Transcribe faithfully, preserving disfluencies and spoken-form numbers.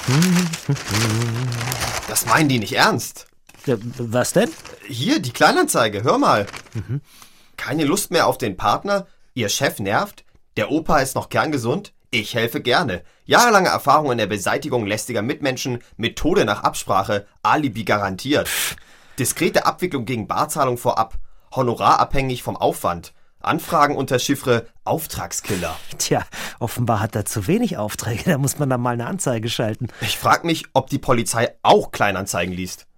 Das meinen die nicht ernst. Ja, was denn? Hier, die Kleinanzeige, hör mal. Mhm. Keine Lust mehr auf den Partner? Ihr Chef nervt? Der Opa ist noch kerngesund? Ich helfe gerne. Jahrelange Erfahrung in der Beseitigung lästiger Mitmenschen, Methode nach Absprache, Alibi garantiert. Diskrete Abwicklung gegen Barzahlung vorab, honorarabhängig vom Aufwand. Anfragen unter Chiffre Auftragskiller. Tja, offenbar hat er zu wenig Aufträge, da muss man dann mal eine Anzeige schalten. Ich frag mich, ob die Polizei auch Kleinanzeigen liest.